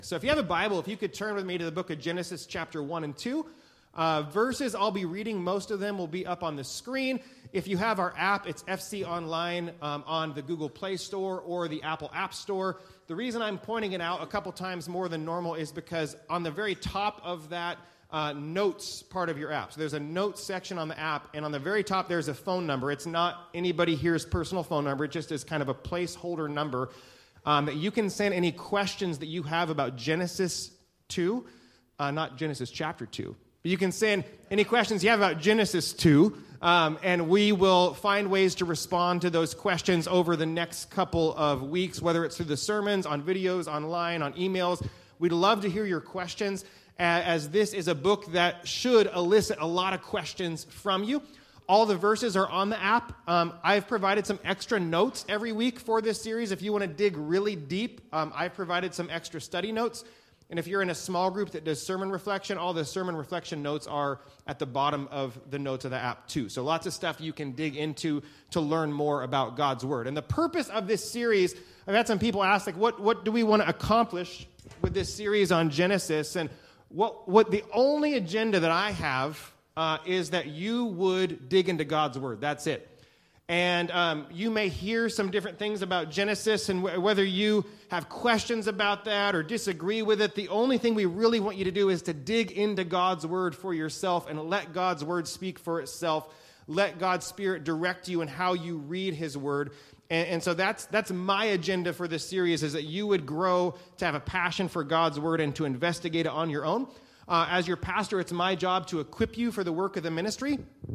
So if you have a Bible, if you could turn with me to the book of Genesis chapter 1 and 2. Verses I'll be reading, most of them will be up on the screen. If you have our app, it's FC Online on the Google Play Store or the Apple App Store. The reason I'm pointing it out a couple times more than normal is because on the very top of that notes part of your app, so there's a notes section on the app, and on the very top there's a phone number. It's not anybody here's personal phone number. It just is kind of a placeholder number that you can send any questions that you have about Genesis 2, not Genesis chapter 2. But you can send any questions you have about Genesis 2, and we will find ways to respond to those questions over the next couple of weeks, whether it's through the sermons, on videos, online, on emails. We'd love to hear your questions, as this is a book that should elicit a lot of questions from you. All the verses are on the app. I've provided some extra notes every week for this series. If you want to dig really deep, I've provided some extra study notes. And if you're in a small group that does sermon reflection, all the sermon reflection notes are at the bottom of the notes of the app too. So lots of stuff you can dig into to learn more about God's Word. And the purpose of this series, I've had some people ask, like, what do we want to accomplish with this series on Genesis? And what the only agenda that I have is that you would dig into God's Word. That's it. And you may hear some different things about Genesis, and whether you have questions about that or disagree with it, the only thing we really want you to do is to dig into God's Word for yourself and let God's Word speak for itself. Let God's Spirit direct you in how you read His Word. And so that's my agenda for this series, is that you would grow to have a passion for God's Word and to investigate it on your own. As your pastor, it's my job to equip you for the work of the ministry.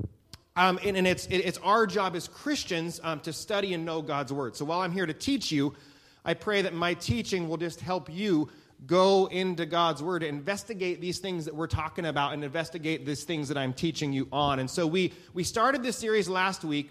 And it's our job as Christians to study and know God's Word. So while I'm here to teach you, I pray that my teaching will just help you go into God's Word, to investigate these things that we're talking about and investigate these things that I'm teaching you on. And so we started this series last week.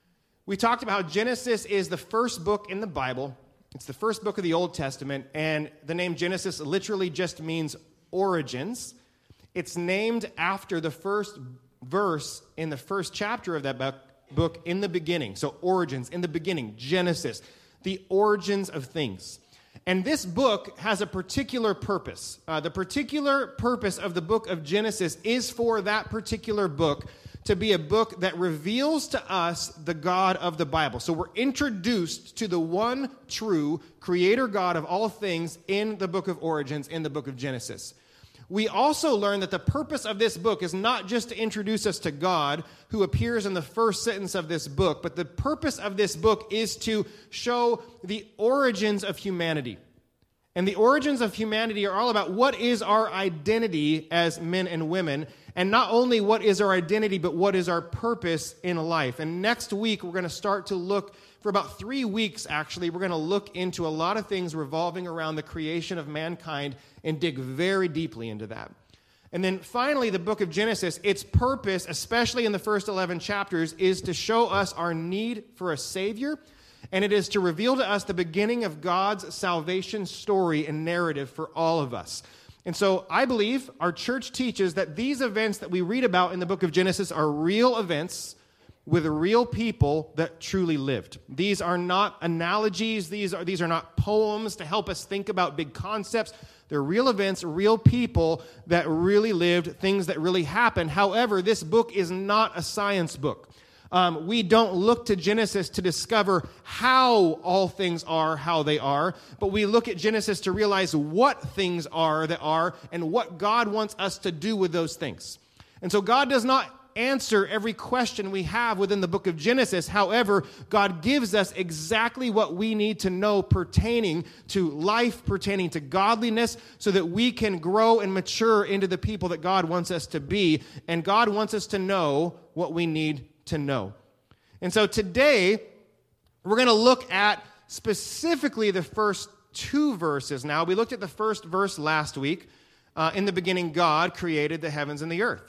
We talked about how Genesis is the first book in the Bible. It's the first book of the Old Testament, and the name Genesis literally just means origins. It's named after the first verse in the first chapter of that book, in the beginning. So origins, in the beginning, Genesis, the origins of things. And this book has a particular purpose. The particular purpose of the book of Genesis is for that particular book to be a book that reveals to us the God of the Bible. So we're introduced to the one true creator God of all things in the book of Origins, in the book of Genesis. We also learn that the purpose of this book is not just to introduce us to God, who appears in the first sentence of this book, but the purpose of this book is to show the origins of humanity. And the origins of humanity are all about what is our identity as men and women, and not only what is our identity, but what is our purpose in life. And next week, we're going to start to look, for about 3 weeks actually, we're going to look into a lot of things revolving around the creation of mankind and dig very deeply into that. And then finally, the book of Genesis, its purpose, especially in the first 11 chapters, is to show us our need for a Savior, and it is to reveal to us the beginning of God's salvation story and narrative for all of us. And so I believe our church teaches that these events that we read about in the book of Genesis are real events with real people that truly lived. These are not analogies. These are not poems to help us think about big concepts. They're real events, real people that really lived, things that really happened. However, this book is not a science book. We don't look to Genesis to discover how all things are how they are, but we look at Genesis to realize what things are that are and what God wants us to do with those things. And so God does not answer every question we have within the book of Genesis. However, God gives us exactly what we need to know pertaining to life, pertaining to godliness, so that we can grow and mature into the people that God wants us to be. And God wants us to know what we need to know. And so today, we're going to look at specifically the first 2 verses. Now, we looked at the first verse last week. In the beginning, God created the heavens and the earth.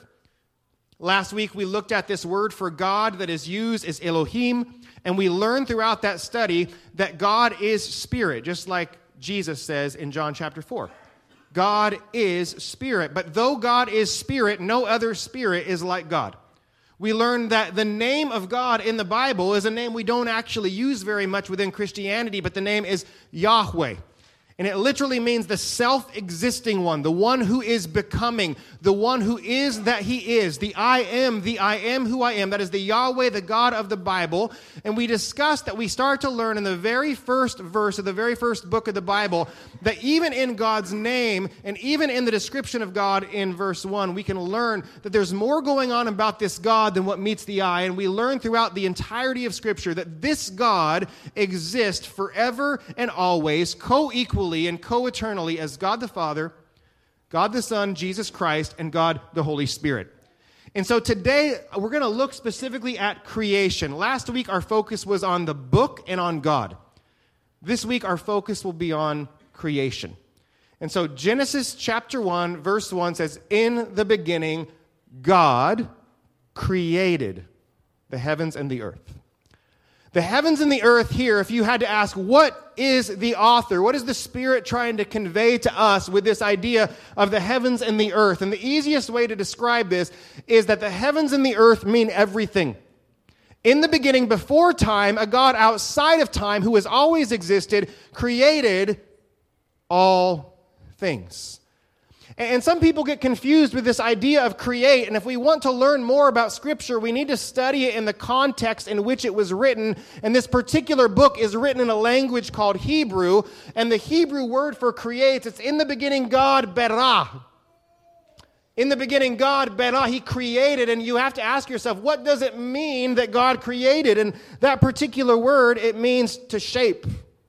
Last week, we looked at this word for God that is used as Elohim, and we learned throughout that study that God is spirit, just like Jesus says in John chapter 4. God is spirit, but though God is spirit, no other spirit is like God. We learned that the name of God in the Bible is a name we don't actually use very much within Christianity, but the name is Yahweh. And it literally means the self-existing one, the one who is becoming, the one who is that he is, the I am who I am. That is the Yahweh, the God of the Bible. And we discussed that we start to learn in the very first verse of the very first book of the Bible that even in God's name and even in the description of God in verse 1, we can learn that there's more going on about this God than what meets the eye. And we learn throughout the entirety of Scripture that this God exists forever and always, co-equally and co-eternally as God the Father, God the Son, Jesus Christ, and God the Holy Spirit. And so today, we're going to look specifically at creation. Last week, our focus was on the book and on God. This week, our focus will be on creation. And so Genesis chapter 1, verse 1 says, "In the beginning, God created the heavens and the earth." The heavens and the earth here, if you had to ask, what is the author? What is the Spirit trying to convey to us with this idea of the heavens and the earth? And the easiest way to describe this is that the heavens and the earth mean everything. In the beginning, before time, a God outside of time who has always existed created all things. And some people get confused with this idea of create, and if we want to learn more about Scripture, we need to study it in the context in which it was written. And this particular book is written in a language called Hebrew, and the Hebrew word for create, it's in the beginning God berah. In the beginning God berah, He created, and you have to ask yourself, what does it mean that God created? And that particular word, it means to shape.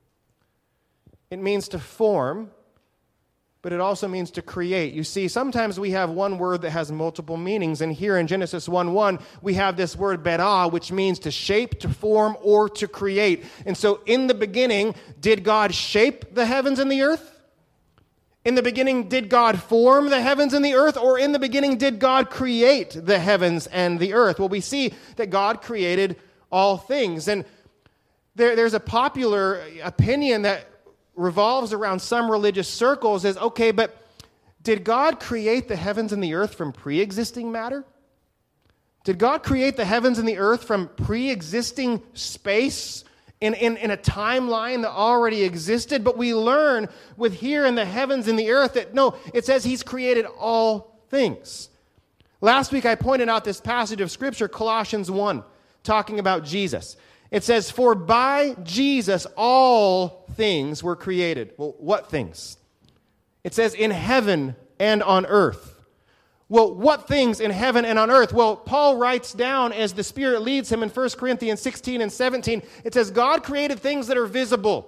It means to form. But it also means to create. You see, sometimes we have one word that has multiple meanings, and here in Genesis 1:1, we have this word berah, which means to shape, to form, or to create. And so in the beginning, did God shape the heavens and the earth? In the beginning, did God form the heavens and the earth? Or in the beginning, did God create the heavens and the earth? Well, we see that God created all things. And there's a popular opinion that revolves around some religious circles is, okay, but did God create the heavens and the earth from pre-existing matter? Did God create the heavens and the earth from pre-existing space in a timeline that already existed? But we learn with here in the heavens and the earth that no, it says He's created all things. Last week I pointed out this passage of Scripture, Colossians 1, talking about Jesus. It says, "For by Jesus all things were created." Well, what things? It says, "In heaven and on earth." Well, what things in heaven and on earth? Well, Paul writes down as the Spirit leads him in 1 Corinthians 16 and 17, it says, God created things that are visible.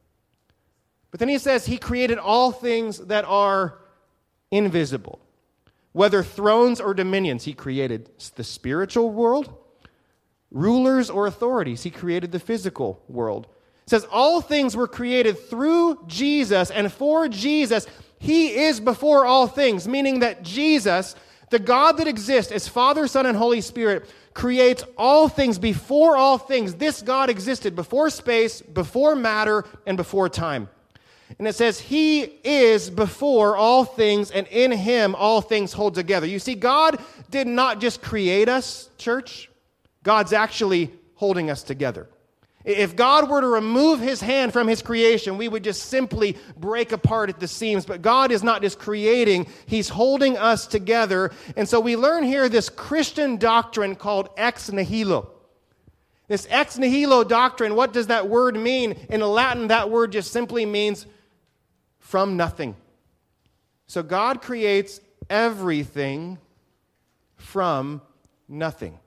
But then he says He created all things that are invisible. Whether thrones or dominions, He created the spiritual world. Rulers or authorities, He created the physical world. It says all things were created through Jesus and for Jesus. He is before all things, meaning that Jesus, the God that exists as Father, Son, and Holy Spirit, creates all things before all things. This God existed before space, before matter, and before time. And it says He is before all things, and in Him all things hold together. You see, God did not just create us, church. God's actually holding us together. If God were to remove His hand from His creation, we would just simply break apart at the seams. But God is not just creating, He's holding us together. And so we learn here this Christian doctrine called ex nihilo. This ex nihilo doctrine, what does that word mean? In Latin, that word just simply means from nothing. So God creates everything from nothing.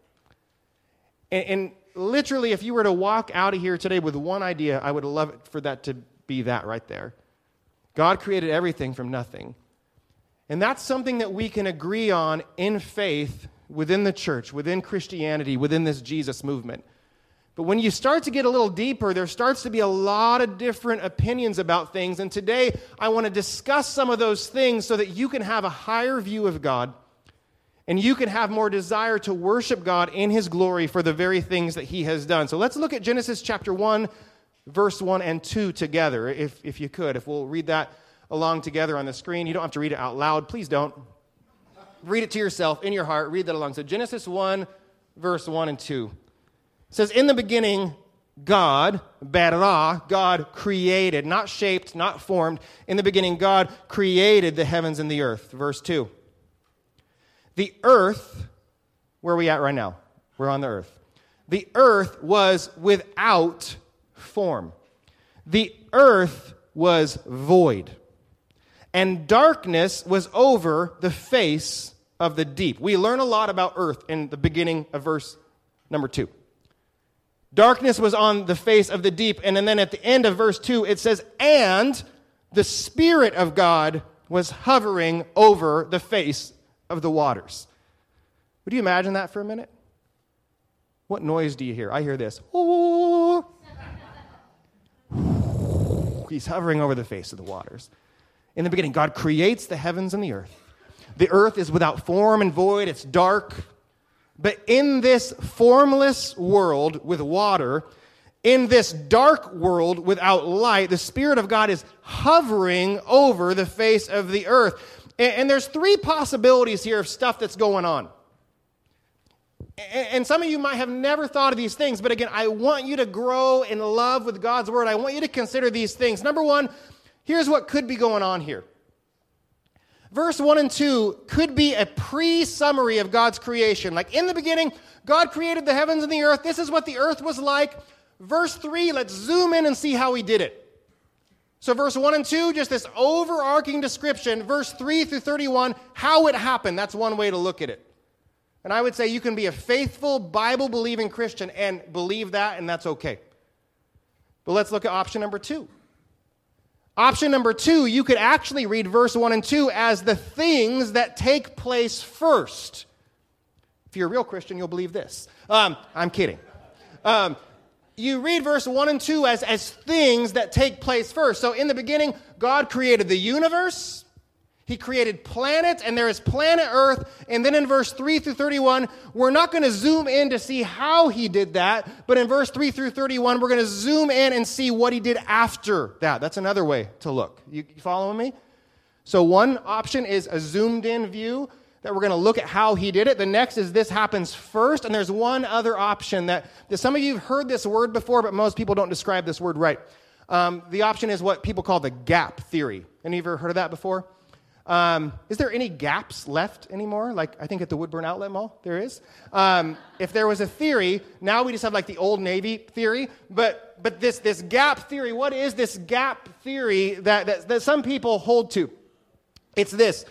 And literally, if you were to walk out of here today with one idea, I would love it for that to be that right there. God created everything from nothing. And that's something that we can agree on in faith within the church, within Christianity, within this Jesus movement. But when you start to get a little deeper, there starts to be a lot of different opinions about things. And today, I want to discuss some of those things so that you can have a higher view of God. And you can have more desire to worship God in His glory for the very things that He has done. So let's look at Genesis chapter 1, verse 1 and 2 together, if you could. If we'll read that along together on the screen. You don't have to read it out loud. Please don't. Read it to yourself in your heart. Read that along. So Genesis 1, verse 1 and 2. It says, "In the beginning, God, bara, God created, not shaped, not formed. In the beginning, God created the heavens and the earth. Verse 2. The earth, where are we at right now? We're on the earth. The earth was without form. The earth was void. And darkness was over the face of the deep. We learn a lot about earth in the beginning of verse number 2. Darkness was on the face of the deep. And then at the end of verse 2, it says, and the Spirit of God was hovering over the face of the waters. Would you imagine that for a minute? What noise do you hear? I hear this. Oh. He's hovering over the face of the waters. In the beginning, God creates the heavens and the earth. The earth is without form and void. It's dark. But in this formless world with water, in this dark world without light, the Spirit of God is hovering over the face of the earth. And there's 3 possibilities here of stuff that's going on. And some of you might have never thought of these things, but again, I want you to grow in love with God's Word. I want you to consider these things. Number 1, here's what could be going on here. Verse 1 and 2 could be a pre-summary of God's creation. Like in the beginning, God created the heavens and the earth. This is what the earth was like. Verse 3, let's zoom in and see how he did it. So verse 1 and 2, just this overarching description. Verse 3 through 31, how it happened. That's one way to look at it. And I would say you can be a faithful, Bible-believing Christian and believe that, and that's okay. But let's look at option number 2. Option number 2, you could actually read verse 1 and 2 as the things that take place first. If you're a real Christian, you'll believe this. I'm kidding. You read verse 1 and 2 as things that take place first. So in the beginning, God created the universe. He created planets, and there is planet Earth. And then in verse 3 through 31, we're not going to zoom in to see how he did that. But in verse 3 through 31, we're going to zoom in and see what he did after that. That's another way to look. You following me? So one option is a zoomed-in view that we're going to look at how he did it. The next is this happens first. And there's one other option that some of you have heard this word before, but most people don't describe this word right. The option is what people call the gap theory. Any of you ever heard of that before? Is there any gaps left anymore? Like, I think at the Woodburn Outlet Mall, there is. If there was a theory, now we just have like the Old Navy theory. But this gap theory, what is this gap theory that some people hold to? It's this.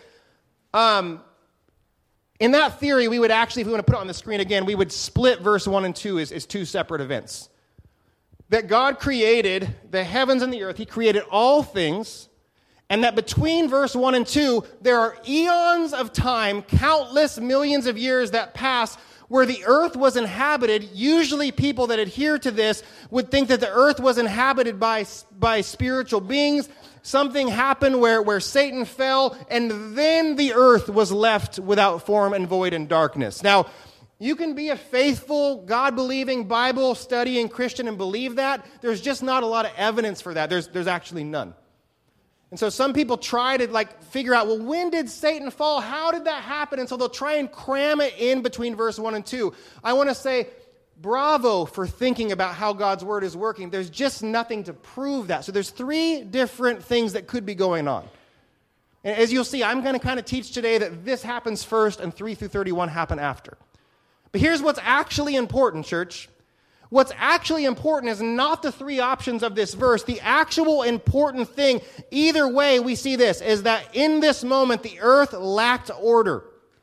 In that theory, we would actually, if we want to put it on the screen again, we would split verse 1 and 2 as 2 separate events. That God created the heavens and the earth. He created all things. And that between verse 1 and 2, there are eons of time, countless millions of years that pass, where the earth was inhabited. Usually people that adhere to this would think that the earth was inhabited by spiritual beings. Something happened where Satan fell, and then the earth was left without form and void and darkness. Now, you can be a faithful, God-believing, Bible-studying Christian and believe that. There's just not a lot of evidence for that. There's actually none. And so some people try to figure out, well, when did Satan fall? How did that happen? And so they'll try and cram it in between verse 1 and 2. I want to say bravo for thinking about how God's word is working. There's just nothing to prove that. So there's 3 different things that could be going on. And as you'll see, I'm going to kind of teach today that this happens first and 3 through 31 happen after. But here's what's actually important, church. What's actually important is not the 3 options of this verse. The actual important thing, either way we see this, is that in this moment the earth lacked order.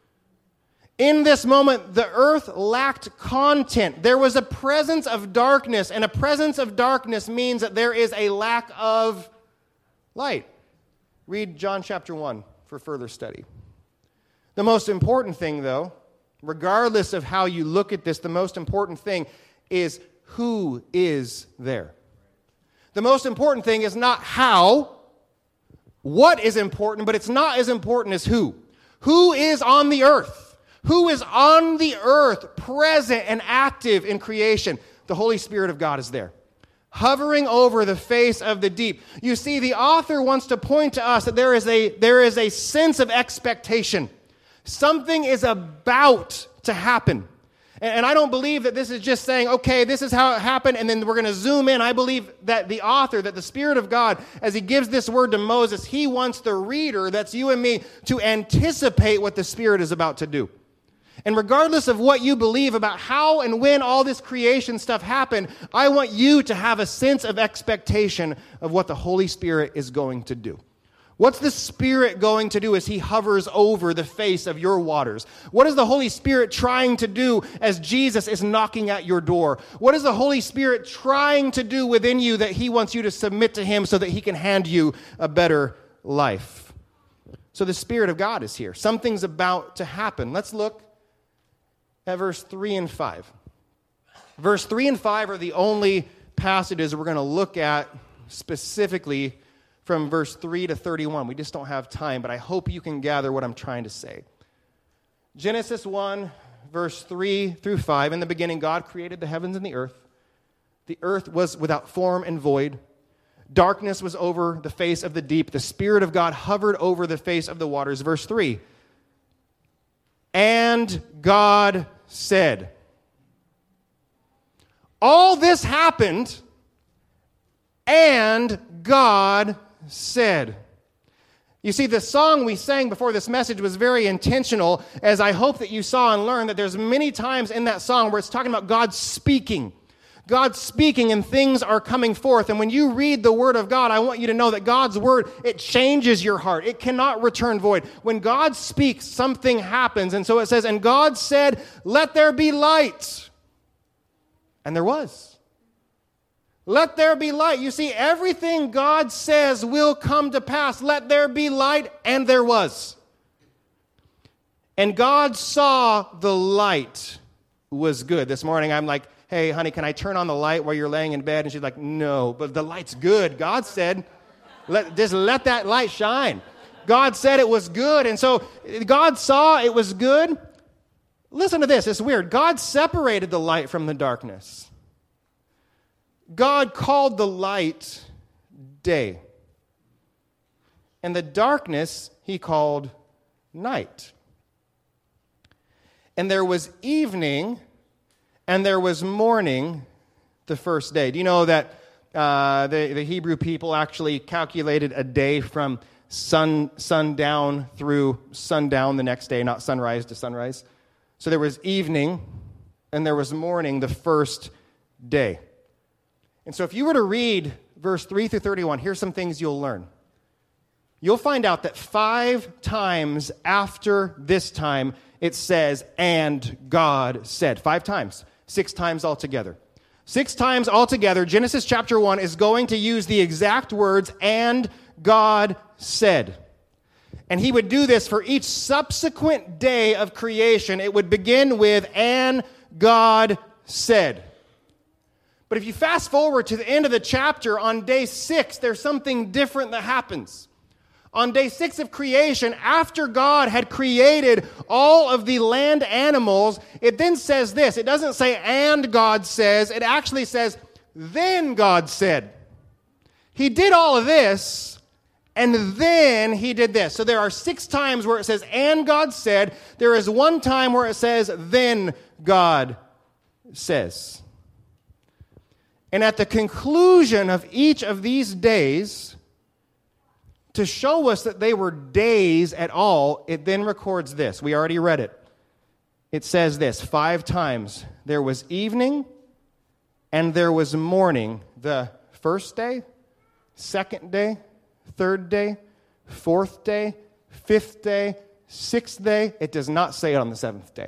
In this moment the earth lacked content. There was a presence of darkness, and a presence of darkness means that there is a lack of light. Read John chapter 1 for further study. The most important thing, though, regardless of how you look at this, the most important thing is who is there. The most important thing is not how, what is important, but it's not as important as who. Who is on the earth? Who is on the earth, present and active in creation? The Holy Spirit of God is there, hovering over the face of the deep. You see, the author wants to point to us that there is a sense of expectation. Something is about to happen. And I don't believe that this is just saying, okay, this is how it happened, and then we're going to zoom in. I believe that the author, that the Spirit of God, as he gives this word to Moses, he wants the reader, that's you and me, to anticipate what the Spirit is about to do. And regardless of what you believe about how and when all this creation stuff happened, I want you to have a sense of expectation of what the Holy Spirit is going to do. What's the Spirit going to do as he hovers over the face of your waters? What is the Holy Spirit trying to do as Jesus is knocking at your door? What is the Holy Spirit trying to do within you that he wants you to submit to him so that he can hand you a better life? So the Spirit of God is here. Something's about to happen. Let's look at verse 3 and 5. Verse 3 and 5 are the only passages we're going to look at specifically from verse 3 to 31. We just don't have time, but I hope you can gather what I'm trying to say. Genesis 1, verse 3 through 5. In the beginning, God created the heavens and the earth. The earth was without form and void. Darkness was over the face of the deep. The Spirit of God hovered over the face of the waters. Verse 3. And God said. All this happened, and God said. You see, the song we sang before this message was very intentional, as I hope that you saw and learned that there's many times in that song where it's talking about God speaking. God speaking and things are coming forth. And when you read the Word of God, I want you to know that God's Word, it changes your heart. It cannot return void. When God speaks, something happens. And so it says, and God said, let there be light. And there was. Let there be light. You see, everything God says will come to pass. Let there be light, and there was. And God saw the light was good. This morning I'm like, hey, honey, can I turn on the light while you're laying in bed? And she's like, no, but the light's good. God said, just let that light shine. God said it was good. And so God saw it was good. Listen to this. It's weird. God separated the light from the darkness. God called the light day. And the darkness he called night. And there was evening and there was morning the first day. Do you know that the Hebrew people actually calculated a day from sundown through sundown the next day, not sunrise to sunrise? So there was evening and there was morning the first day. And so if you were to read verse 3 through 31, here's some things you'll learn. You'll find out that 5 times after this time, it says, and God said. 5 times. 6 times altogether. 6 times altogether, Genesis chapter 1 is going to use the exact words, and God said. And he would do this for each subsequent day of creation. It would begin with, and God said. But if you fast forward to the end of the chapter, on day 6, there's something different that happens. On day 6 of creation, after God had created all of the land animals, it then says this. It doesn't say, and God says. It actually says, then God said. He did all of this, and then he did this. So there are 6 times where it says, and God said. There is 1 time where it says, then God says. And at the conclusion of each of these days, to show us that they were days at all, it then records this. We already read it. It says this, 5 times. There was evening and there was morning. The first day, second day, third day, fourth day, fifth day, sixth day. It does not say it on the 7th day.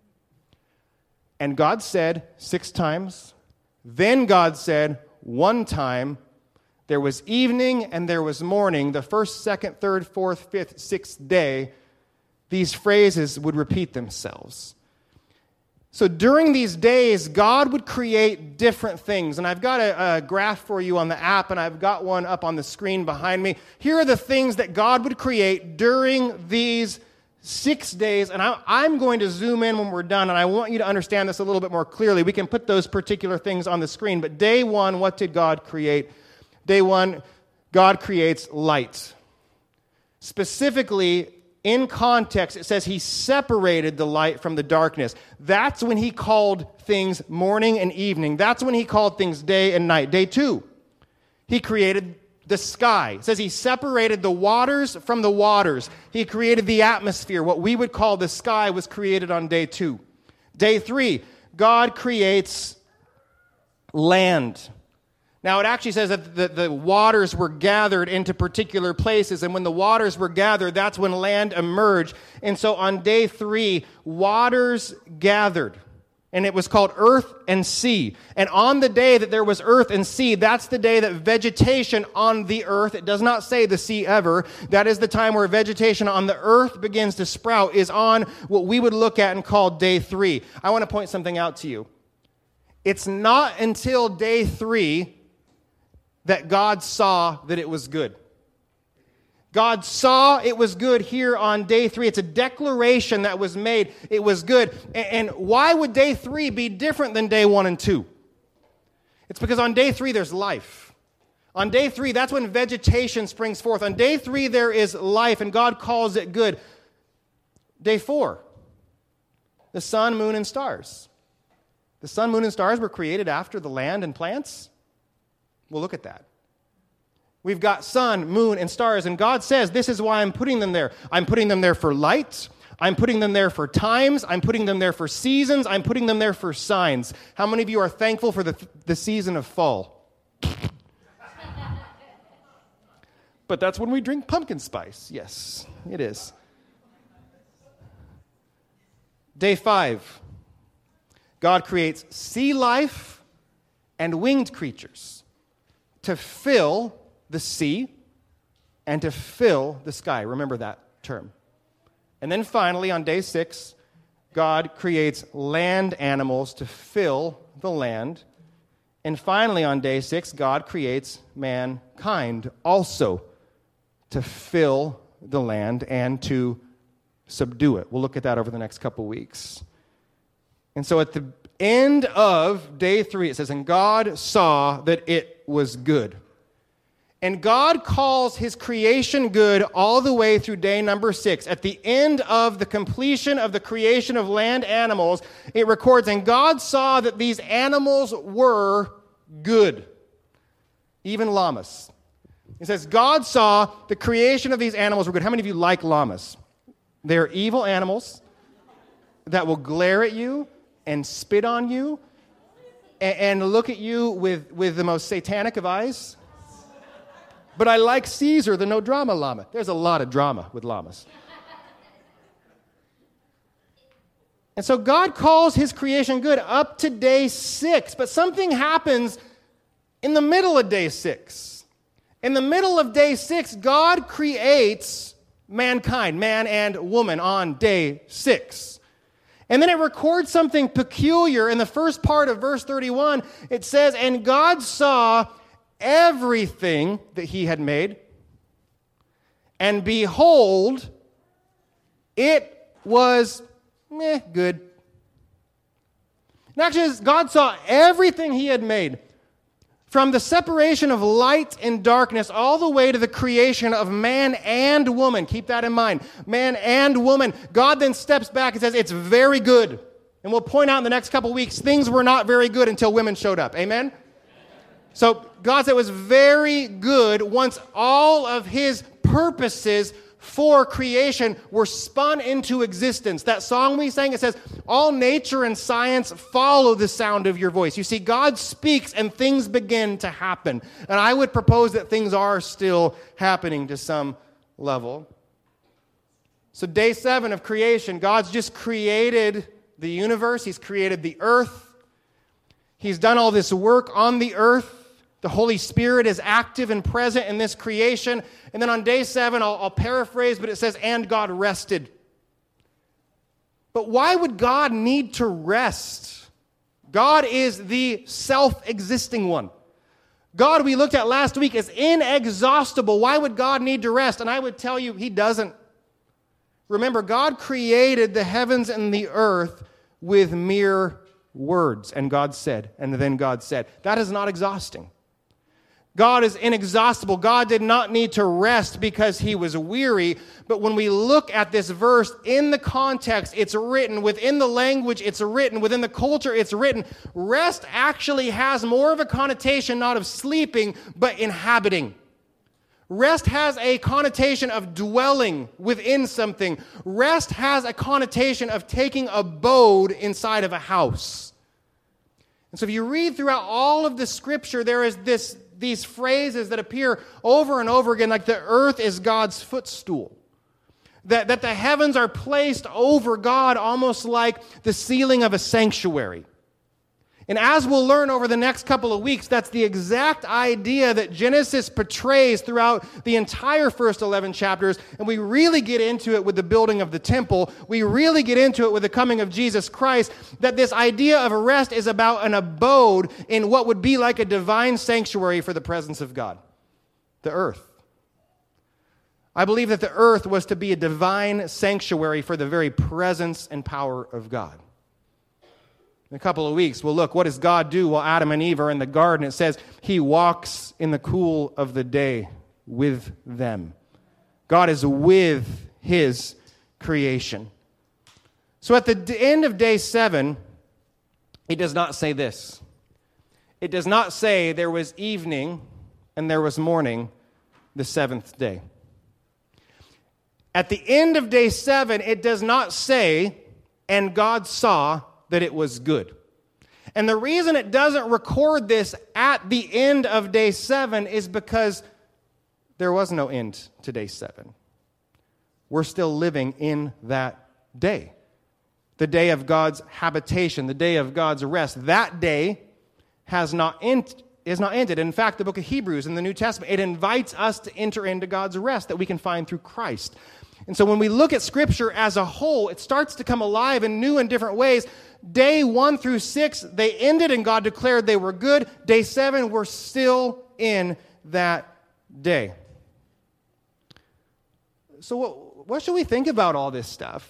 And God said 6 times. Then God said 1 time. There was evening and there was morning. The first, second, third, fourth, fifth, 6th day, these phrases would repeat themselves. So during these days, God would create different things. And I've got a graph for you on the app, and I've got one up on the screen behind me. Here are the things that God would create during these 6 days, and I'm going to zoom in when we're done, and I want you to understand this a little bit more clearly. We can put those particular things on the screen, but day 1, what did God create? Day 1, God creates light. Specifically, in context, it says he separated the light from the darkness. That's when he called things morning and evening. That's when he called things day and night. Day 2, he created the sky. It says he separated the waters from the waters. He created the atmosphere. What we would call the sky was created on day 2. Day 3, God creates land. Now, it actually says that the waters were gathered into particular places, and when the waters were gathered, that's when land emerged. And so on day 3, waters gathered, and it was called earth and sea. And on the day that there was earth and sea, that's the day that vegetation on the earth, it does not say the sea ever, that is the time where vegetation on the earth begins to sprout, is on what we would look at and call day 3. I want to point something out to you. It's not until day 3 that God saw that it was good. God saw it was good here on day 3. It's a declaration that was made. It was good. And why would day 3 be different than day 1 and 2? It's because on day 3 there's life. On day 3, that's when vegetation springs forth. On day 3 there is life, and God calls it good. Day 4, the sun, moon, and stars. The sun, moon, and stars were created after the land and plants. Well, look at that. We've got sun, moon, and stars, and God says, this is why I'm putting them there. I'm putting them there for light. I'm putting them there for times. I'm putting them there for seasons. I'm putting them there for signs. How many of you are thankful for the season of fall? But that's when we drink pumpkin spice. Yes, it is. Day 5. God creates sea life and winged creatures to fill the sea and to fill the sky. Remember that term. And then finally, on day 6, God creates land animals to fill the land. And finally, on day 6, God creates mankind also to fill the land and to subdue it. We'll look at that over the next couple weeks. And so at the end of day 3, it says, and God saw that it was good. And God calls his creation good all the way through day number 6. At the end of the completion of the creation of land animals, it records, and God saw that these animals were good. Even llamas. It says, God saw the creation of these animals were good. How many of you like llamas? They're evil animals that will glare at you and spit on you and look at you with the most satanic of eyes. But I like Caesar, the no-drama llama. There's a lot of drama with llamas. And so God calls his creation good up to day 6. But something happens in the middle of day 6. In the middle of day 6, God creates mankind, man and woman, on day 6. And then it records something peculiar. In the first part of verse 31, it says, and God saw everything that he had made, and behold, it was good. And actually, God saw everything he had made, from the separation of light and darkness all the way to the creation of man and woman. Keep that in mind. Man and woman. God then steps back and says, it's very good. And we'll point out in the next couple weeks, things were not very good until women showed up. Amen? So God said it was very good once all of his purposes for creation were spun into existence. That song we sang, it says, all nature and science follow the sound of your voice. You see, God speaks and things begin to happen. And I would propose that things are still happening to some level. So day 7 of creation, God's just created the universe. He's created the earth. He's done all this work on the earth. The Holy Spirit is active and present in this creation. And then on day 7, I'll paraphrase, but it says, and God rested. But why would God need to rest? God is the self-existing one. God, we looked at last week, is inexhaustible. Why would God need to rest? And I would tell you, he doesn't. Remember, God created the heavens and the earth with mere words. And God said, and then God said. That is not exhausting. God is inexhaustible. God did not need to rest because he was weary. But when we look at this verse in the context, it's written, within the language, it's written, within the culture, it's written. Rest actually has more of a connotation not of sleeping, but inhabiting. Rest has a connotation of dwelling within something. Rest has a connotation of taking abode inside of a house. And so if you read throughout all of the scripture, there is these phrases that appear over and over again, like the earth is God's footstool. That the heavens are placed over God almost like the ceiling of a sanctuary. And as we'll learn over the next couple of weeks, that's the exact idea that Genesis portrays throughout the entire first 11 chapters. And we really get into it with the building of the temple. We really get into it with the coming of Jesus Christ, that this idea of a rest is about an abode in what would be like a divine sanctuary for the presence of God, the earth. I believe that the earth was to be a divine sanctuary for the very presence and power of God. In a couple of weeks, we'll look, what does God do while Adam and Eve are in the garden? It says, he walks in the cool of the day with them. God is with his creation. So at the end of day 7, it does not say this. It does not say there was evening and there was morning the 7th day. At the end of day 7, it does not say, and God saw that it was good. And the reason it doesn't record this at the end of day 7 is because there was no end to day 7. We're still living in that day. The day of God's habitation, the day of God's rest. That day is not ended. In fact, the book of Hebrews in the New Testament, it invites us to enter into God's rest that we can find through Christ. And so when we look at Scripture as a whole, it starts to come alive in new and different ways. Day 1 through 6, they ended and God declared they were good. Day 7, we're still in that day. So what should we think about all this stuff?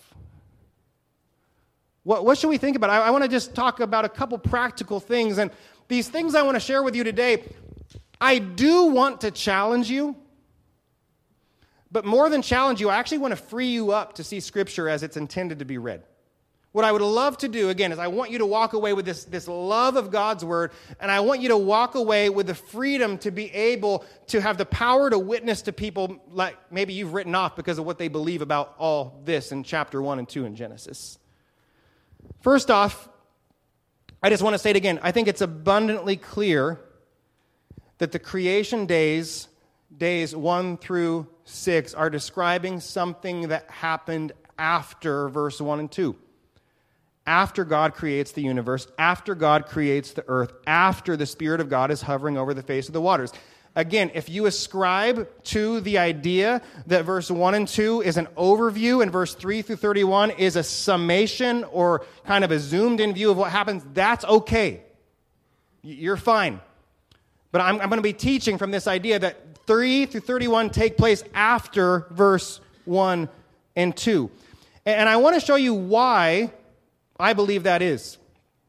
What should we think about? I want to just talk about a couple practical things. And these things I want to share with you today, I do want to challenge you. But more than challenge you, I actually want to free you up to see Scripture as it's intended to be read. What I would love to do, again, is I want you to walk away with this love of God's Word, and I want you to walk away with the freedom to be able to have the power to witness to people like maybe you've written off because of what they believe about all this in chapter 1 and 2 in Genesis. First off, I just want to say it again. I think it's abundantly clear that the creation days 1 through 6 are describing something that happened after verse 1 and 2. After God creates the universe, after God creates the earth, after the Spirit of God is hovering over the face of the waters. Again, if you ascribe to the idea that verse 1 and 2 is an overview and verse 3 through 31 is a summation or kind of a zoomed-in view of what happens, that's okay. You're fine. But I'm going to be teaching from this idea that 3 through 31 take place after verse 1 and 2. And I want to show you why I believe that is.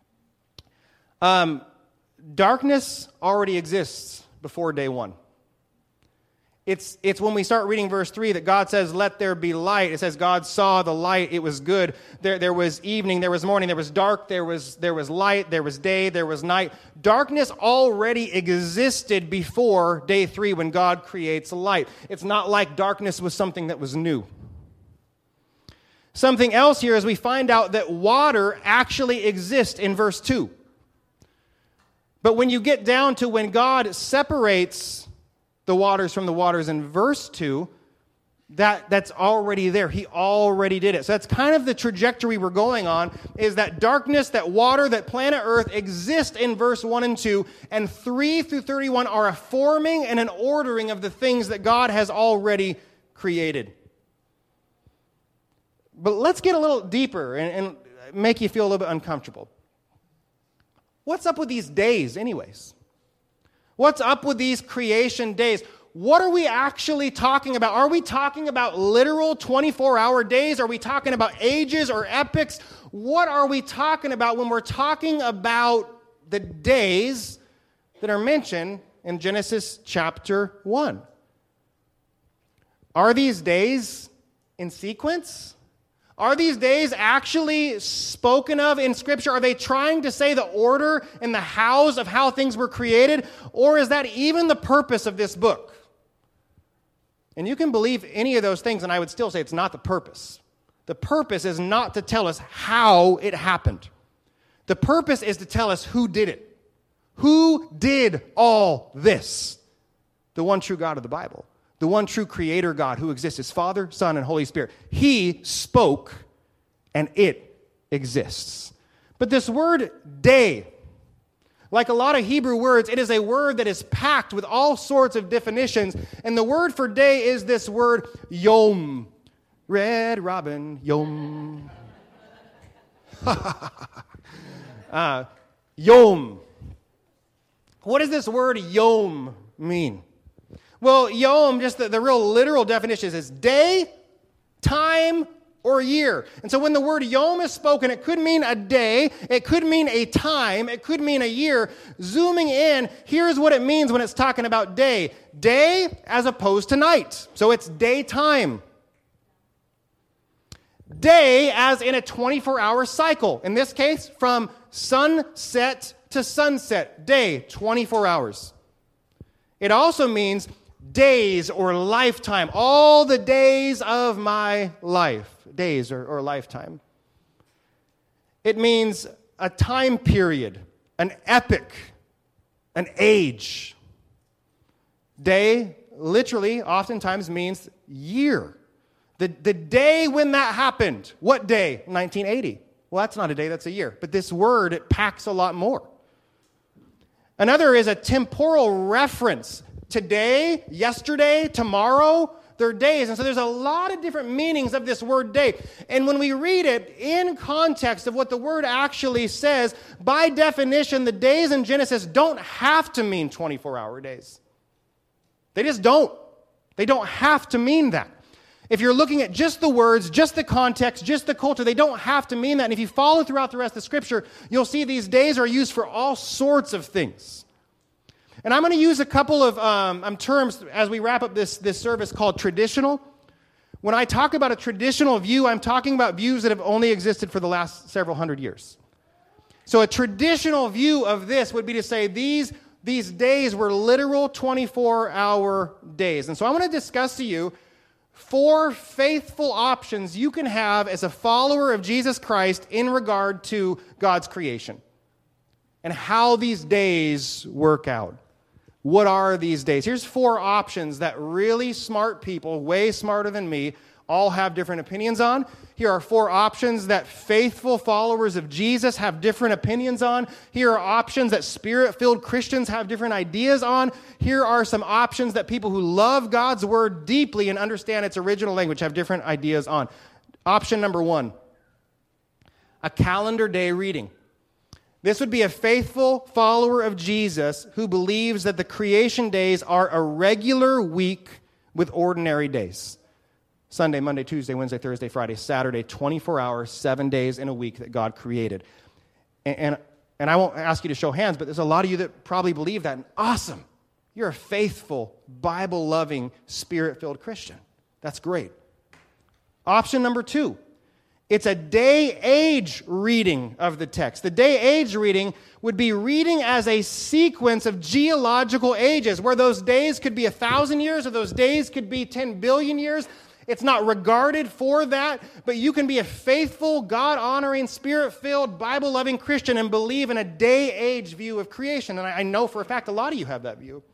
Darkness already exists before day 1. It's when we start reading verse 3 that God says, let there be light. It says God saw the light, it was good. There was evening, there was morning, there was dark, there was light, there was day, there was night. Darkness already existed before day 3 when God creates light. It's not like darkness was something that was new. Something else here is we find out that water actually exists in verse 2. But when you get down to when God separates the waters from the waters in verse 2, that's already there. He already did it. So that's kind of the trajectory we're going on, is that darkness, that water, that planet Earth exist in verse 1 and 2, and 3 through 31 are a forming and an ordering of the things that God has already created. But let's get a little deeper and make you feel a little bit uncomfortable. What's up with these days anyways? What's up with these creation days? What are we actually talking about? Are we talking about literal 24-hour days? Are we talking about ages or epochs? What are we talking about when we're talking about the days that are mentioned in Genesis chapter 1. Are these days in sequence? Are these days actually spoken of in Scripture? Are they trying to say the order and the hows of how things were created? Or is that even the purpose of this book? And you can believe any of those things, and I would still say it's not the purpose. The purpose is not to tell us how it happened. The purpose is to tell us who did it. Who did all this? The one true God of the Bible. The one true creator God who exists is Father, Son, and Holy Spirit. He spoke, and it exists. But this word day, like a lot of Hebrew words, it is a word that is packed with all sorts of definitions. And the word for day is this word yom. Red Robin, yom. Yom. What does this word yom mean? Well, yom, just the real literal definition is day, time, or year. And so when the word yom is spoken, it could mean a day, it could mean a time, it could mean a year. Zooming in, here's what it means when it's talking about day. Day as opposed to night. So it's daytime. Day as in a 24-hour cycle. In this case, from sunset to sunset. Day, 24 hours. It also means days or lifetime. All the days of my life. Days or lifetime. It means a time period, an epoch, an age. Day literally oftentimes means year. The day when that happened. What day? 1980. Well, that's not a day, that's a year. But this word, it packs a lot more. Another is a temporal reference. Today, yesterday, tomorrow, they're days. And so there's a lot of different meanings of this word day. And when we read it in context of what the word actually says, by definition, the days in Genesis don't have to mean 24-hour days. They just don't. They don't have to mean that. If you're looking at just the words, just the context, just the culture, they don't have to mean that. And if you follow throughout the rest of the Scripture, you'll see these days are used for all sorts of things. And I'm going to use a couple of terms as we wrap up this service called traditional. When I talk about a traditional view, I'm talking about views that have only existed for the last several hundred years. So a traditional view of this would be to say these days were literal 24-hour days. And so I want to discuss to you 4 faithful options you can have as a follower of Jesus Christ in regard to God's creation and how these days work out. What are these days? Here's 4 options that really smart people, way smarter than me, all have different opinions on. Here are 4 options that faithful followers of Jesus have different opinions on. Here are options that Spirit-filled Christians have different ideas on. Here are some options that people who love God's Word deeply and understand its original language have different ideas on. Option number 1, a calendar day reading. This would be a faithful follower of Jesus who believes that the creation days are a regular week with ordinary days. Sunday, Monday, Tuesday, Wednesday, Thursday, Friday, Saturday, 24 hours, 7 days in a week that God created. And I won't ask you to show hands, but there's a lot of you that probably believe that. And awesome. You're a faithful, Bible-loving, Spirit-filled Christian. That's great. Option number 2. It's a day-age reading of the text. The day-age reading would be reading as a sequence of geological ages, where those days could be 1,000 years or those days could be 10 billion years. It's not regarded for that, but you can be a faithful, God-honoring, Spirit-filled, Bible-loving Christian and believe in a day-age view of creation. And I know for a fact a lot of you have that view.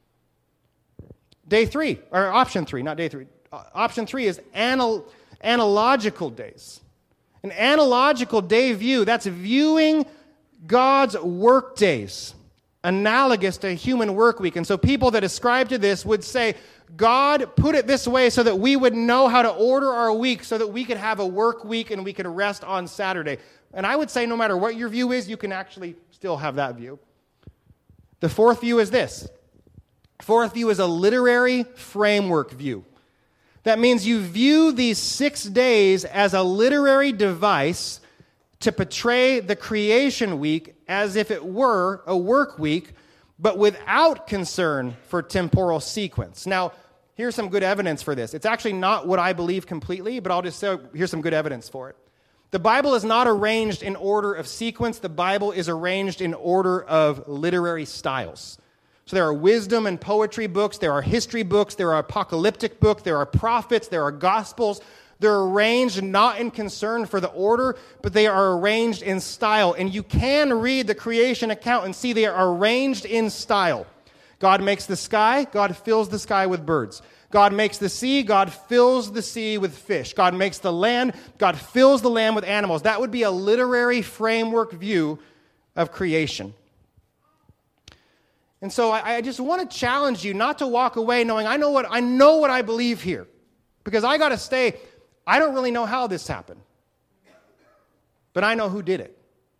Option 3, not day 3. Option 3 is analogical days. An analogical day view, that's viewing God's work days, analogous to a human work week. And so people that ascribe to this would say, God put it this way so that we would know how to order our week so that we could have a work week and we could rest on Saturday. And I would say no matter what your view is, you can actually still have that view. The 4th view is this. 4th view is a literary framework view. That means you view these 6 days as a literary device to portray the creation week as if it were a work week, but without concern for temporal sequence. Now, here's some good evidence for this. It's actually not what I believe completely, but I'll just say here's some good evidence for it. The Bible is not arranged in order of sequence. The Bible is arranged in order of literary styles. So there are wisdom and poetry books, there are history books, there are apocalyptic books, there are prophets, there are gospels. They're arranged not in concern for the order, but they are arranged in style. And you can read the creation account and see they are arranged in style. God makes the sky, God fills the sky with birds. God makes the sea, God fills the sea with fish. God makes the land, God fills the land with animals. That would be a literary framework view of creation. And so I just want to challenge you not to walk away knowing I know what I believe here. Because I got to stay, I don't really know how this happened. But I know who did it.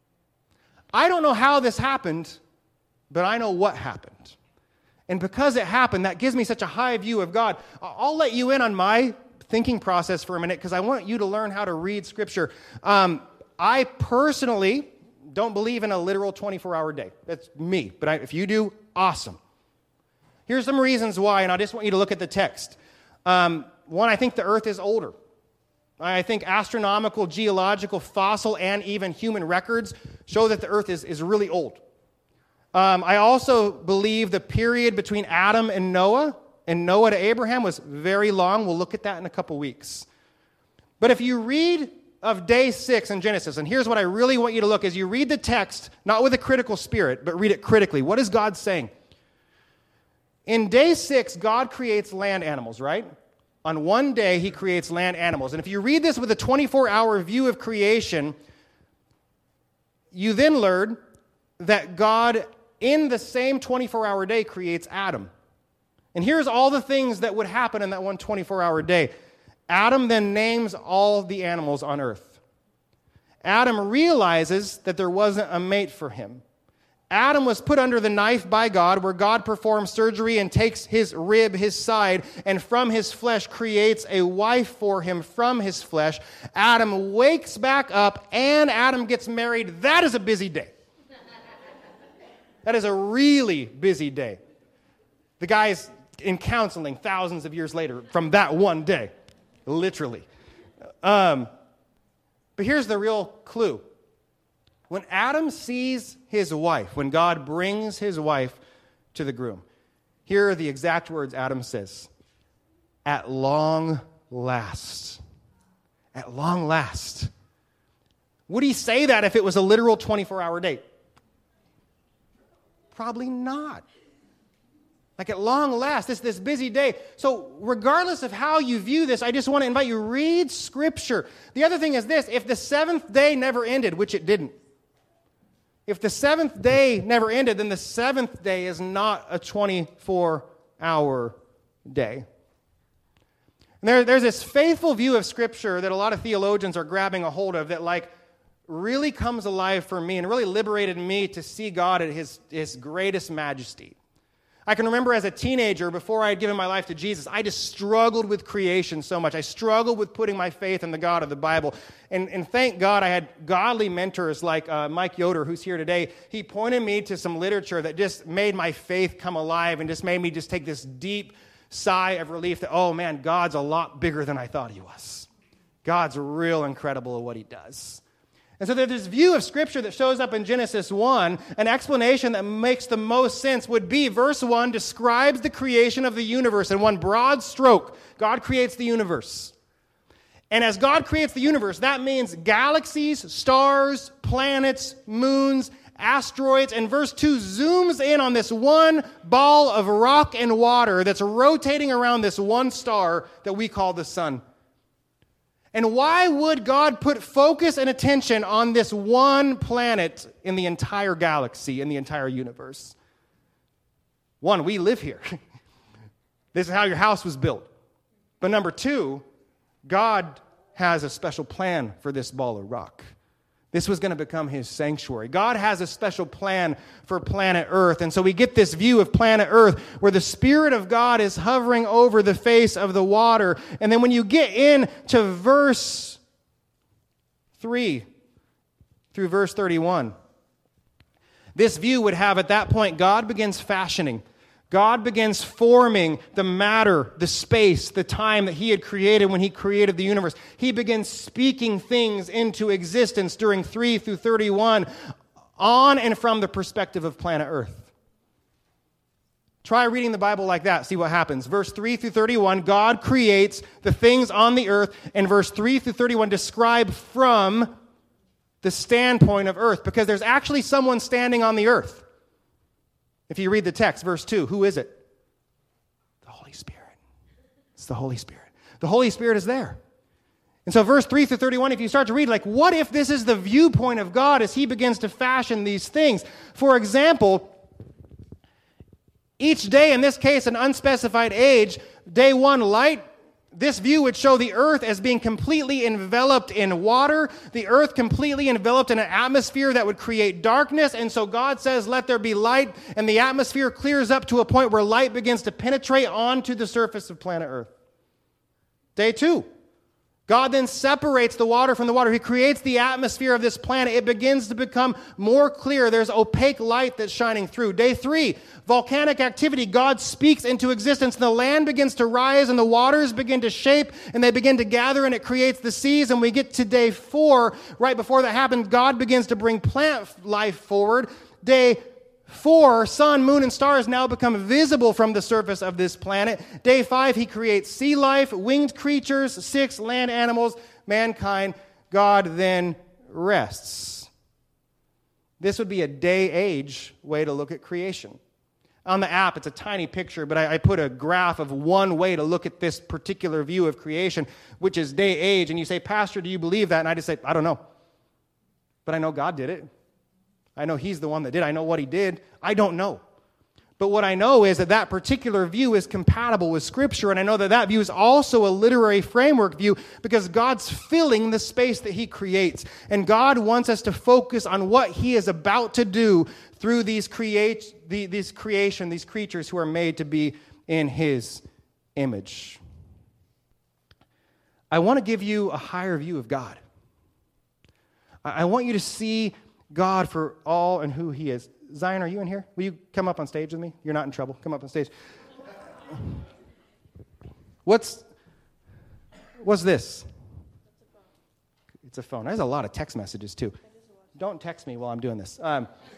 I don't know how this happened, but I know what happened. And because it happened, that gives me such a high view of God. I'll let you in on my thinking process for a minute because I want you to learn how to read Scripture. I personally don't believe in a literal 24-hour day. That's me. But if you do, awesome. Here's some reasons why, and I just want you to look at the text. One, I think the earth is older. I think astronomical, geological, fossil, and even human records show that the earth is really old. I also believe the period between Adam and Noah to Abraham was very long. We'll look at that in a couple weeks. But if you read of day 6 in Genesis, and here's what I really want you to look, as you read the text, not with a critical spirit, but read it critically. What is God saying? In day 6, God creates land animals, right? On one day, he creates land animals. And if you read this with a 24-hour view of creation, you then learn that God, in the same 24-hour day, creates Adam. And here's all the things that would happen in that one 24-hour day. Adam then names all the animals on earth. Adam realizes that there wasn't a mate for him. Adam was put under the knife by God, where God performs surgery and takes his rib, his side, and from his flesh creates a wife for him from his flesh. Adam wakes back up, and Adam gets married. That is a busy day. That is a really busy day. The guy's in counseling thousands of years later from that one day, literally. But here's the real clue. When Adam sees his wife, when God brings his wife to the groom, here are the exact words Adam says. At long last. At long last. Would he say that if it was a literal 24-hour day? Probably not. Like at long last, this busy day. So regardless of how you view this, I just want to invite you, read Scripture. The other thing is this, if the seventh day never ended, which it didn't, if the seventh day never ended, then the seventh day is not a 24-hour day. And there's this faithful view of Scripture that a lot of theologians are grabbing a hold of that really comes alive for me and really liberated me to see God at his greatest majesty. I can remember as a teenager, before I had given my life to Jesus, I just struggled with creation so much. I struggled with putting my faith in the God of the Bible. And thank God I had godly mentors like Mike Yoder, who's here today. He pointed me to some literature that just made my faith come alive and just made me just take this deep sigh of relief that, oh man, God's a lot bigger than I thought he was. God's real incredible at what he does. And so there's this view of Scripture that shows up in Genesis 1. An explanation that makes the most sense would be verse 1 describes the creation of the universe. In one broad stroke, God creates the universe. And as God creates the universe, that means galaxies, stars, planets, moons, asteroids. And verse 2 zooms in on this one ball of rock and water that's rotating around this one star that we call the sun. And why would God put focus and attention on this one planet in the entire galaxy, in the entire universe? One, we live here. This is how your house was built. But number 2, God has a special plan for this ball of rock. This was going to become his sanctuary. God has a special plan for planet Earth. And so we get this view of planet Earth where the Spirit of God is hovering over the face of the water. And then when you get into verse 3 through verse 31, This view would have at that point, God begins fashioning. God begins forming the matter, the space, the time that he had created when he created the universe. He begins speaking things into existence during 3 through 31 on and from the perspective of planet Earth. Try reading the Bible like that. See what happens. Verse 3 through 31, God creates the things on the earth. And verse 3 through 31 describe from the standpoint of earth. Because there's actually someone standing on the earth. If you read the text, verse 2, who is it? The Holy Spirit. It's the Holy Spirit. The Holy Spirit is there. And so verse 3 through 31, if you start to read, like, what if this is the viewpoint of God as he begins to fashion these things? For example, each day, in this case, an unspecified age, day 1, light, this view would show the earth as being completely enveloped in water, the earth completely enveloped in an atmosphere that would create darkness, and so God says, let there be light, and the atmosphere clears up to a point where light begins to penetrate onto the surface of planet Earth. Day 2, God then separates the water from the water. He creates the atmosphere of this planet. It begins to become more clear. There's opaque light that's shining through. Day 3, volcanic activity. God speaks into existence. The land begins to rise and the waters begin to shape and they begin to gather and it creates the seas. And we get to day 4. Right before that happens, God begins to bring plant life forward. Day 4, sun, moon, and stars now become visible from the surface of this planet. Day 5, he creates sea life, winged creatures. 6, land animals, mankind. God then rests. This would be a day-age way to look at creation. On the app, it's a tiny picture, but I put a graph of one way to look at this particular view of creation, which is day-age. And you say, Pastor, do you believe that? And I just say, I don't know. But I know God did it. I know he's the one that did. I know what he did. I don't know. But what I know is that that particular view is compatible with Scripture, and I know that that view is also a literary framework view because God's filling the space that he creates. And God wants us to focus on what he is about to do through these creatures who are made to be in his image. I want to give you a higher view of God. I want you to see God for all and who he is. Zion, are you in here? Will you come up on stage with me? You're not in trouble. Come up on stage. What's this? It's a phone. There's a lot of text messages, too. Don't text me while I'm doing this.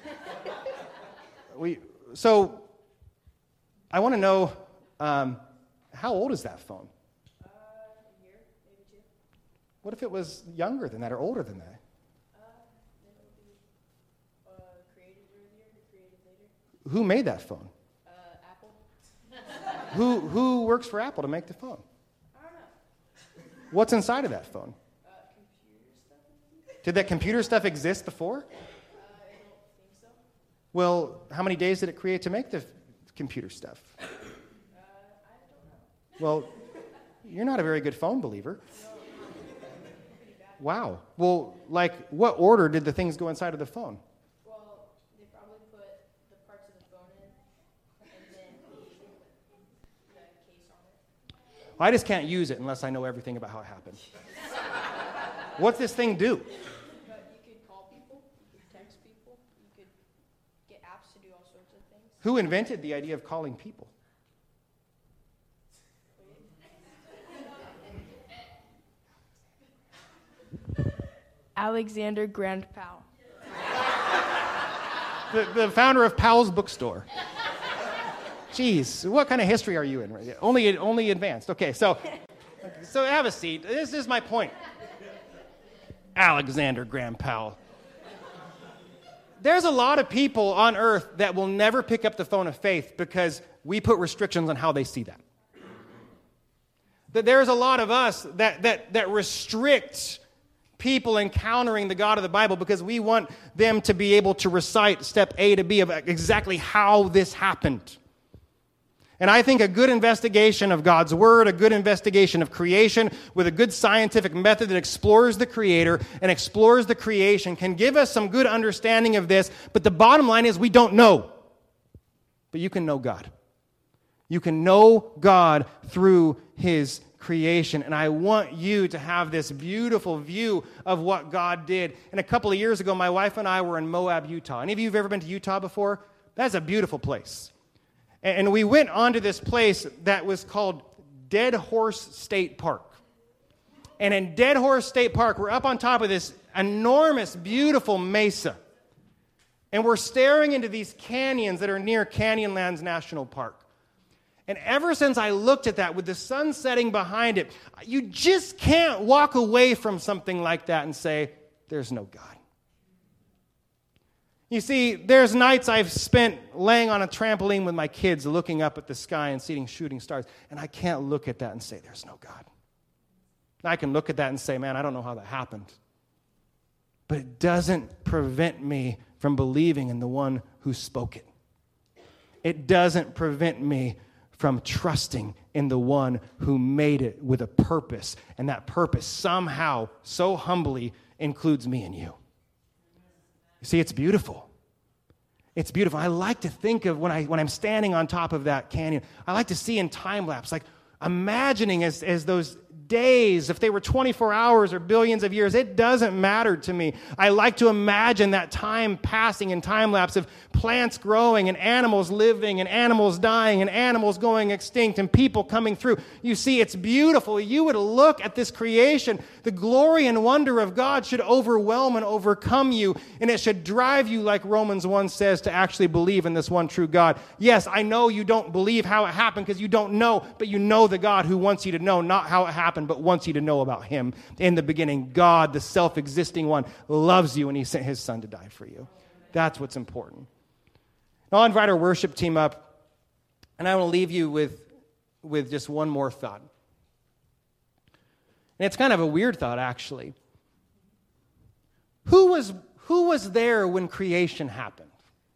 So I want to know, how old is that phone? A year, maybe 2. What if it was younger than that or older than that? Who made that phone? Apple. Who works for Apple to make the phone? I don't know. What's inside of that phone? Computer stuff. Did that computer stuff exist before? I don't think so. Well, how many days did it create to make the computer stuff? I don't know. Well, you're not a very good phone believer. No, pretty bad. Wow. Well, like, what order did the things go inside of the phone? I just can't use it unless I know everything about how it happened. What's this thing do? But you could call people, you could text people, you could get apps to do all sorts of things. Who invented the idea of calling people? Alexander Graham Bell. The founder of Powell's Bookstore. Jeez, what kind of history are you in? Only advanced. Okay, so have a seat. This is my point. Alexander Graham Powell. There's a lot of people on earth that will never pick up the phone of faith because we put restrictions on how they see that. That there's a lot of us that restrict people encountering the God of the Bible because we want them to be able to recite step A to B of exactly how this happened. And I think a good investigation of God's Word, a good investigation of creation with a good scientific method that explores the Creator and explores the creation can give us some good understanding of this. But the bottom line is we don't know. But you can know God. You can know God through his creation. And I want you to have this beautiful view of what God did. And a couple of years ago, my wife and I were in Moab, Utah. Any of you have ever been to Utah before? That's a beautiful place. And we went onto this place that was called Dead Horse State Park. And in Dead Horse State Park, we're up on top of this enormous, beautiful mesa. And we're staring into these canyons that are near Canyonlands National Park. And ever since I looked at that with the sun setting behind it, you just can't walk away from something like that and say, there's no God. You see, there's nights I've spent laying on a trampoline with my kids looking up at the sky and seeing shooting stars, and I can't look at that and say, there's no God. I can look at that and say, man, I don't know how that happened. But it doesn't prevent me from believing in the one who spoke it. It doesn't prevent me from trusting in the one who made it with a purpose, and that purpose somehow, so humbly, includes me and you. You see, it's beautiful. It's beautiful. I like to think of when I'm standing on top of that canyon, I like to see in time lapse, like imagining as those days, if they were 24 hours or billions of years, it doesn't matter to me. I like to imagine that time passing in time lapse of plants growing and animals living and animals dying and animals going extinct and people coming through. You see, it's beautiful. You would look at this creation. The glory and wonder of God should overwhelm and overcome you, and it should drive you, like Romans 1 says, to actually believe in this one true God. Yes, I know you don't believe how it happened because you don't know, but you know the God who wants you to know not how it happened, but wants you to know about him. In the beginning, God, the self-existing one, loves you, and he sent his son to die for you. That's what's important. Now, I'll invite our worship team up, and I want to leave you with just one more thought. And it's kind of a weird thought, actually. Who was there when creation happened?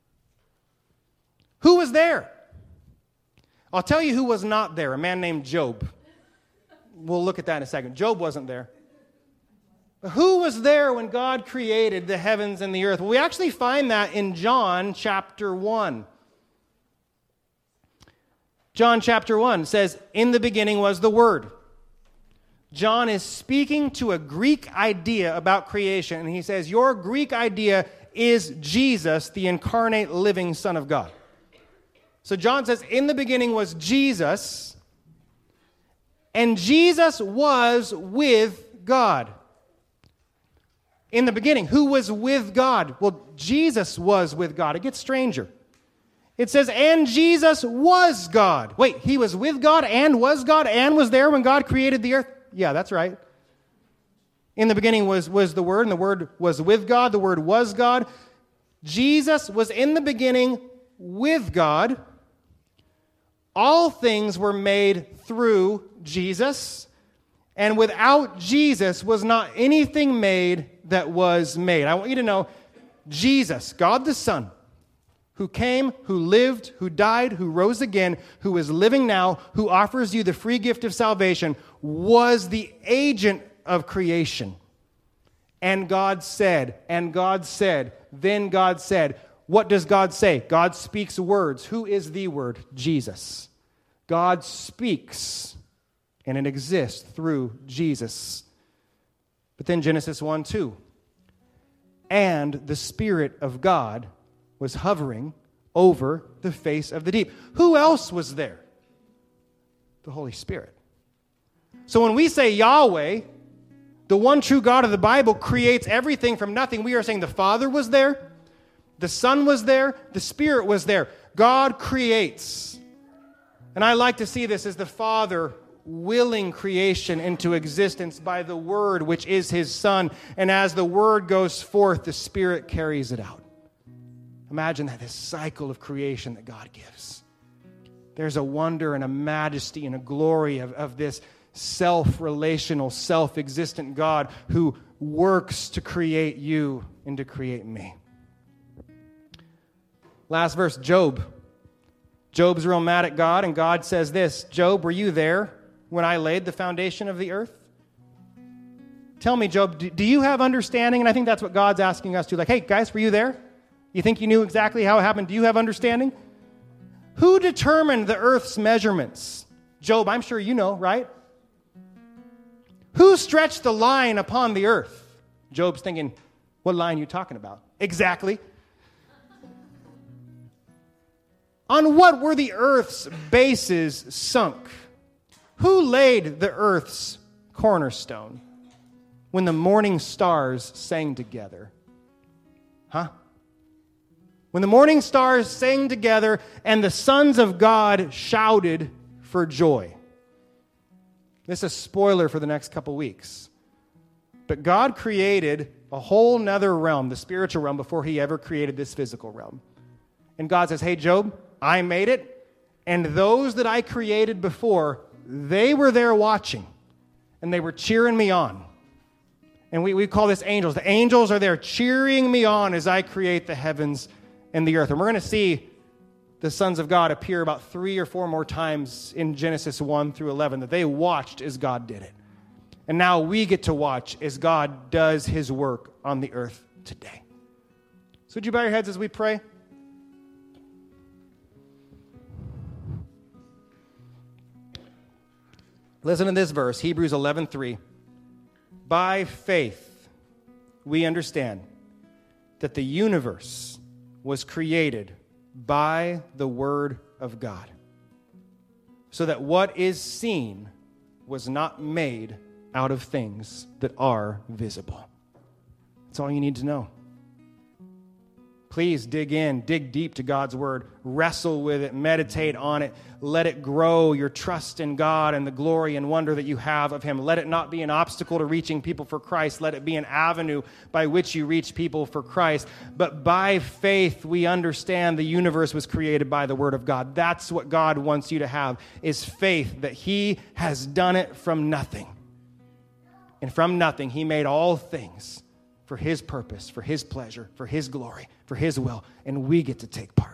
Who was there? I'll tell you who was not there, a man named Job. We'll look at that in a second. Job wasn't there. But who was there when God created the heavens and the earth? Well, we actually find that in John chapter 1. John chapter 1 says, in the beginning was the Word. John is speaking to a Greek idea about creation, and he says, your Greek idea is Jesus, the incarnate living Son of God. So John says, in the beginning was Jesus, and Jesus was with God. In the beginning, who was with God? Well, Jesus was with God. It gets stranger. It says, and Jesus was God. Wait, he was with God and was there when God created the earth? Yeah, that's right. In the beginning was the Word, and the Word was with God. The Word was God. Jesus was in the beginning with God. All things were made through Jesus, and without Jesus was not anything made that was made. I want you to know, Jesus, God the Son, who came, who lived, who died, who rose again, who is living now, who offers you the free gift of salvation, was the agent of creation. And God said, then God said. What does God say? God speaks words. Who is the Word? Jesus. God speaks, and it exists through Jesus. But then Genesis 1:2. And the Spirit of God was hovering over the face of the deep. Who else was there? The Holy Spirit. So when we say Yahweh, the one true God of the Bible creates everything from nothing, we are saying the Father was there, the Son was there, the Spirit was there. God creates. And I like to see this as the Father willing creation into existence by the Word, which is His Son. And as the Word goes forth, the Spirit carries it out. Imagine that, this cycle of creation that God gives. There's a wonder and a majesty and a glory of this self-relational, self-existent God who works to create you and to create me. Last verse, Job. Job's real mad at God, and God says this, Job, were you there when I laid the foundation of the earth? Tell me, Job, do you have understanding? And I think that's what God's asking us to. Like, hey, guys, were you there? You think you knew exactly how it happened? Do you have understanding? Who determined the earth's measurements? Job, I'm sure you know, right? Who stretched the line upon the earth? Job's thinking, what line are you talking about? Exactly. On what were the earth's bases sunk? Who laid the earth's cornerstone when the morning stars sang together? Huh? When the morning stars sang together and the sons of God shouted for joy. This is a spoiler for the next couple weeks. But God created a whole nother realm, the spiritual realm, before he ever created this physical realm. And God says, hey, Job, I made it, and those that I created before, they were there watching, and they were cheering me on. And we call this angels. The angels are there cheering me on as I create the heavens and the earth. And we're going to see the sons of God appear about 3 or 4 more times in Genesis 1 through 11, that they watched as God did it. And now we get to watch as God does his work on the earth today. So would you bow your heads as we pray? Listen to this verse, Hebrews 11:3. By faith, we understand that the universe was created by the word of God, so that what is seen was not made out of things that are visible. That's all you need to know. Please dig deep to God's word, wrestle with it, meditate on it, let it grow your trust in God and the glory and wonder that you have of him. Let it not be an obstacle to reaching people for Christ. Let it be an avenue by which you reach people for Christ. But by faith, we understand the universe was created by the word of God. That's what God wants you to have, is faith that he has done it from nothing. And from nothing, he made all things for his purpose, for his pleasure, for his glory, for his will, and we get to take part.